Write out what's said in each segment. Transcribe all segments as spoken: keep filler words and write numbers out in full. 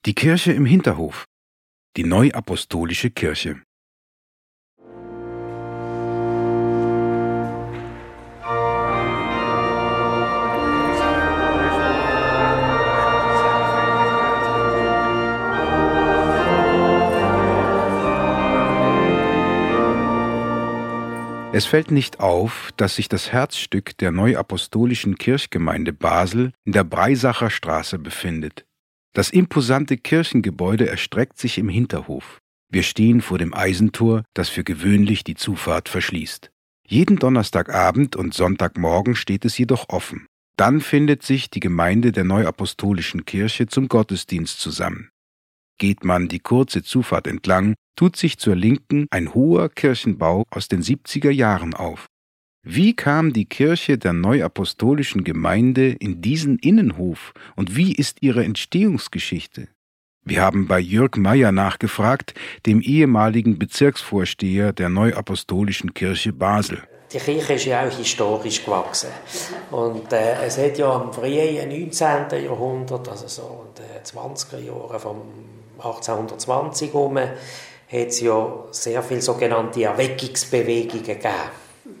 Die Kirche im Hinterhof. Die Neuapostolische Kirche. Es fällt nicht auf, dass sich das Herzstück der Neuapostolischen Kirchgemeinde Basel in der Breisacher Straße befindet. Das imposante Kirchengebäude erstreckt sich im Hinterhof. Wir stehen vor dem Eisentor, das für gewöhnlich die Zufahrt verschließt. Jeden Donnerstagabend und Sonntagmorgen steht es jedoch offen. Dann findet sich die Gemeinde der Neuapostolischen Kirche zum Gottesdienst zusammen. Geht man die kurze Zufahrt entlang, tut sich zur Linken ein hoher Kirchenbau aus den siebziger Jahren auf. Wie kam die Kirche der Neuapostolischen Gemeinde in diesen Innenhof und wie ist ihre Entstehungsgeschichte? Wir haben bei Jürg Meyer nachgefragt, dem ehemaligen Bezirksvorsteher der Neuapostolischen Kirche Basel. Die Kirche ist ja auch historisch gewachsen. Und äh, es hat ja im frühen neunzehnten Jahrhundert, also so in den zwanziger Jahren vom achtzehnhundertzwanzig herum, hat es ja sehr viele sogenannte Erweckungsbewegungen gegeben,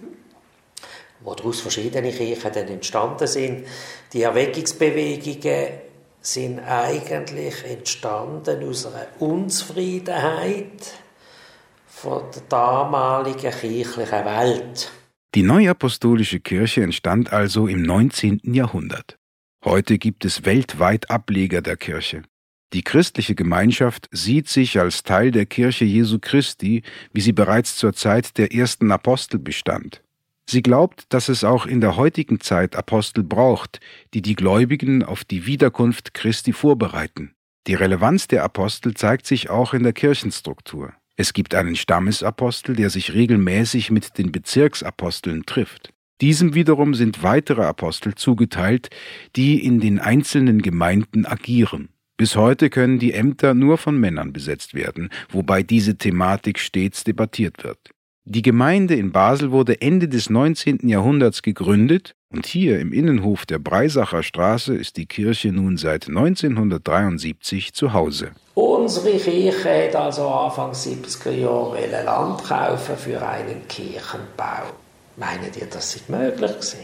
wo daraus verschiedene Kirchen dann entstanden sind. Die Erweckungsbewegungen sind eigentlich entstanden aus einer Unzufriedenheit von der damaligen kirchlichen Welt. Die Neuapostolische Kirche entstand also im neunzehnten Jahrhundert. Heute gibt es weltweit Ableger der Kirche. Die christliche Gemeinschaft sieht sich als Teil der Kirche Jesu Christi, wie sie bereits zur Zeit der ersten Apostel bestand. Sie glaubt, dass es auch in der heutigen Zeit Apostel braucht, die die Gläubigen auf die Wiederkunft Christi vorbereiten. Die Relevanz der Apostel zeigt sich auch in der Kirchenstruktur. Es gibt einen Stammesapostel, der sich regelmäßig mit den Bezirksaposteln trifft. Diesem wiederum sind weitere Apostel zugeteilt, die in den einzelnen Gemeinden agieren. Bis heute können die Ämter nur von Männern besetzt werden, wobei diese Thematik stets debattiert wird. Die Gemeinde in Basel wurde Ende des neunzehnten Jahrhunderts gegründet und hier im Innenhof der Breisacher Straße ist die Kirche nun seit neunzehnhundertdreiundsiebzig zu Hause. Unsere Kirche hat also Anfang siebziger Jahre Land kaufen für einen Kirchenbau. Meint ihr, das sei möglich gewesen?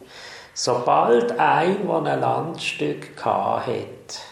Sobald ein, der ein Landstück hatte,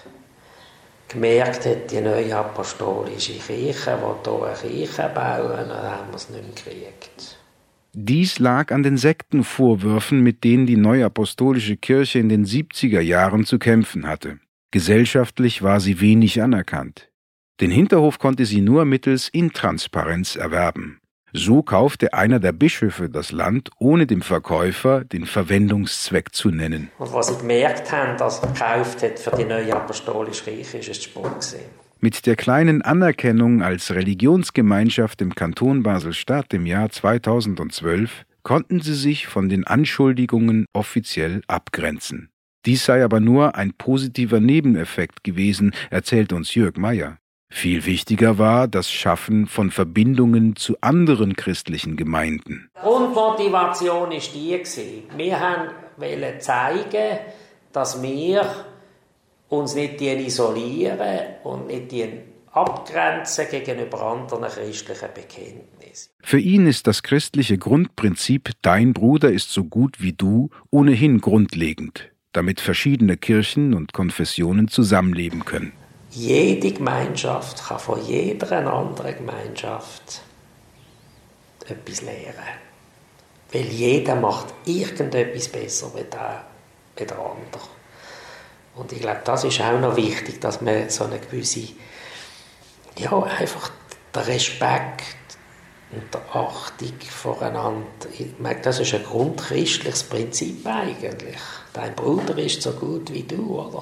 gemerkt hat, die neue apostolische Kirche, die hier eine Kirche bauen, dann haben wir es nicht mehr gekriegt. Dies lag an den Sektenvorwürfen, mit denen die Neuapostolische Kirche in den siebziger Jahren zu kämpfen hatte. Gesellschaftlich war sie wenig anerkannt. Den Hinterhof konnte sie nur mittels Intransparenz erwerben. So kaufte einer der Bischöfe das Land, ohne dem Verkäufer den Verwendungszweck zu nennen. Und was sie gemerkt haben, dass er gekauft hat für die neue apostolische Kirche, ist es Spur gewesen. Mit der kleinen Anerkennung als Religionsgemeinschaft im Kanton Basel-Stadt im Jahr zweitausendzwölf konnten sie sich von den Anschuldigungen offiziell abgrenzen. Dies sei aber nur ein positiver Nebeneffekt gewesen, erzählt uns Jürg Meyer. Viel wichtiger war das Schaffen von Verbindungen zu anderen christlichen Gemeinden. Die Grundmotivation war die. Wir wollten zeigen, dass wir uns nicht isolieren und nicht abgrenzen gegenüber anderen christlichen Bekenntnissen. Für ihn ist das christliche Grundprinzip »Dein Bruder ist so gut wie du« ohnehin grundlegend, damit verschiedene Kirchen und Konfessionen zusammenleben können. Jede Gemeinschaft kann von jeder anderen Gemeinschaft etwas lernen. Weil jeder macht irgendetwas besser wie der, wie der andere. Und ich glaube, das ist auch noch wichtig, dass man so eine gewisse, ja, einfach der Respekt und der Achtung voreinander, ich meine, das ist ein grundchristliches Prinzip eigentlich. Dein Bruder ist so gut wie du, oder?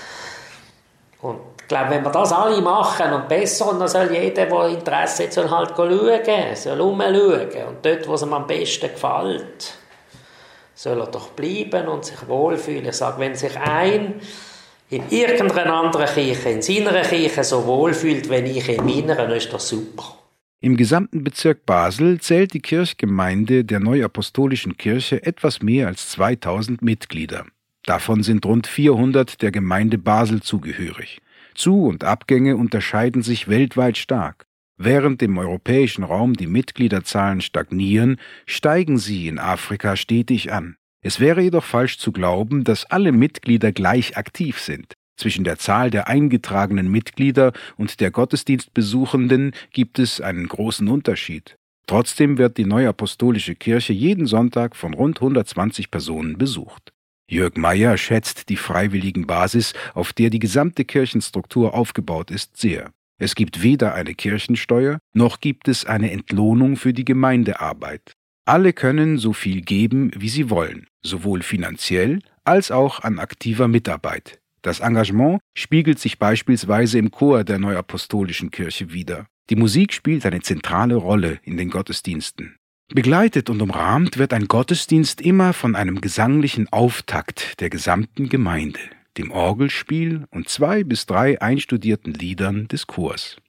Und ich glaube, wenn wir das alle machen und besser, und dann soll jeder, der Interesse hat, soll halt schauen, soll umschauen. Und dort, wo es ihm am besten gefällt, soll er doch bleiben und sich wohlfühlen. Ich sage, wenn sich ein in irgendeiner anderen Kirche, in seiner Kirche so wohlfühlt, wenn ich in meiner, dann ist das super. Im gesamten Bezirk Basel zählt die Kirchgemeinde der Neuapostolischen Kirche etwas mehr als zweitausend Mitglieder. Davon sind rund vierhundert der Gemeinde Basel zugehörig. Zu- und Abgänge unterscheiden sich weltweit stark. Während im europäischen Raum die Mitgliederzahlen stagnieren, steigen sie in Afrika stetig an. Es wäre jedoch falsch zu glauben, dass alle Mitglieder gleich aktiv sind. Zwischen der Zahl der eingetragenen Mitglieder und der Gottesdienstbesuchenden gibt es einen großen Unterschied. Trotzdem wird die Neuapostolische Kirche jeden Sonntag von rund hundertzwanzig Personen besucht. Jörg Meyer schätzt die Freiwilligenbasis, auf der die gesamte Kirchenstruktur aufgebaut ist, sehr. Es gibt weder eine Kirchensteuer, noch gibt es eine Entlohnung für die Gemeindearbeit. Alle können so viel geben, wie sie wollen, sowohl finanziell als auch an aktiver Mitarbeit. Das Engagement spiegelt sich beispielsweise im Chor der Neuapostolischen Kirche wider. Die Musik spielt eine zentrale Rolle in den Gottesdiensten. Begleitet und umrahmt wird ein Gottesdienst immer von einem gesanglichen Auftakt der gesamten Gemeinde, dem Orgelspiel und zwei bis drei einstudierten Liedern des Chors.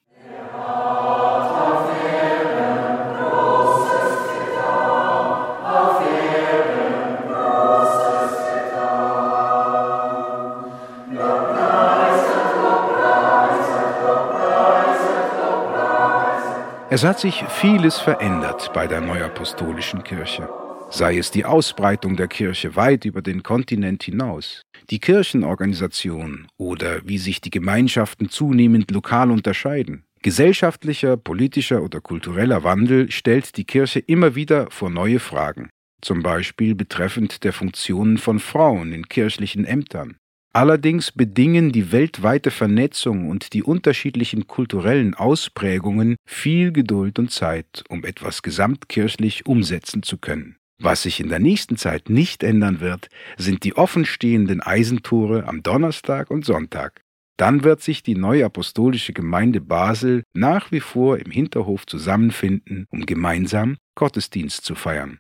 Es hat sich vieles verändert bei der Neuapostolischen Kirche. Sei es die Ausbreitung der Kirche weit über den Kontinent hinaus, die Kirchenorganisation oder wie sich die Gemeinschaften zunehmend lokal unterscheiden. Gesellschaftlicher, politischer oder kultureller Wandel stellt die Kirche immer wieder vor neue Fragen, zum Beispiel betreffend der Funktionen von Frauen in kirchlichen Ämtern. Allerdings bedingen die weltweite Vernetzung und die unterschiedlichen kulturellen Ausprägungen viel Geduld und Zeit, um etwas gesamtkirchlich umsetzen zu können. Was sich in der nächsten Zeit nicht ändern wird, sind die offenstehenden Eisentore am Donnerstag und Sonntag. Dann wird sich die Neuapostolische Gemeinde Basel nach wie vor im Hinterhof zusammenfinden, um gemeinsam Gottesdienst zu feiern.